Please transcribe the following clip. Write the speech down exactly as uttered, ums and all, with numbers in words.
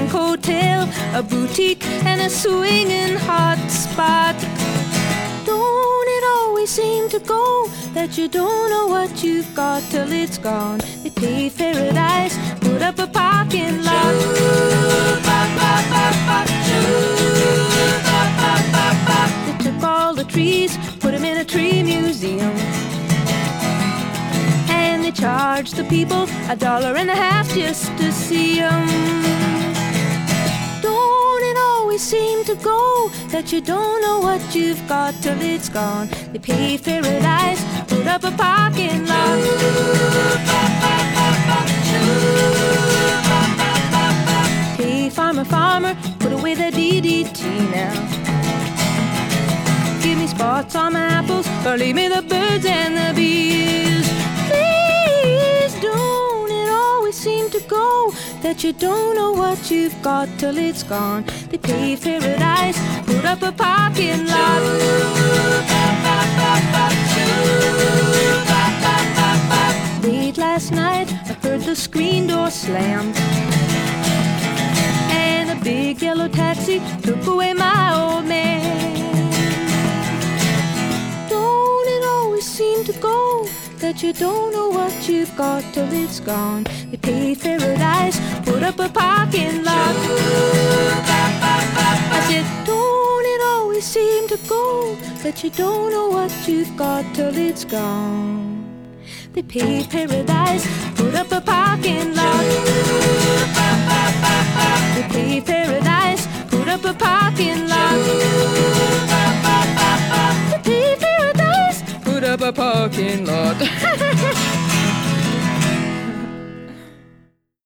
pink hotel, a boutique, and a swinging hot spot. Don't it always seem to go that you don't know what you've got till it's gone? They paved paradise, put up a parking lot. They took all the trees, put them in a tree museum, and they charged the people a dollar and a half just to see them. Don't it always seem to go that you don't know what you've got till it's gone? They paved paradise, put up a parking lot. Hey, farmer, farmer, put away the D D T now. Give me spots on my apples, or leave me the birds and the bees. Please, don't it always seem to go that you don't know what you've got till it's gone? They paved paradise, put up a parking lot. Late last night, I heard the screen door slam, and a big yellow taxi took away my old man. Don't it always seem to go that you don't know what you've got till it's gone? They paved paradise, put up a parking lot. I said, don't it always seem to go that you don't know what you've got till it's gone? They paved paradise, put up a parking lot. They paved paradise, put up a parking lot. They paved paradise, put up a parking lot.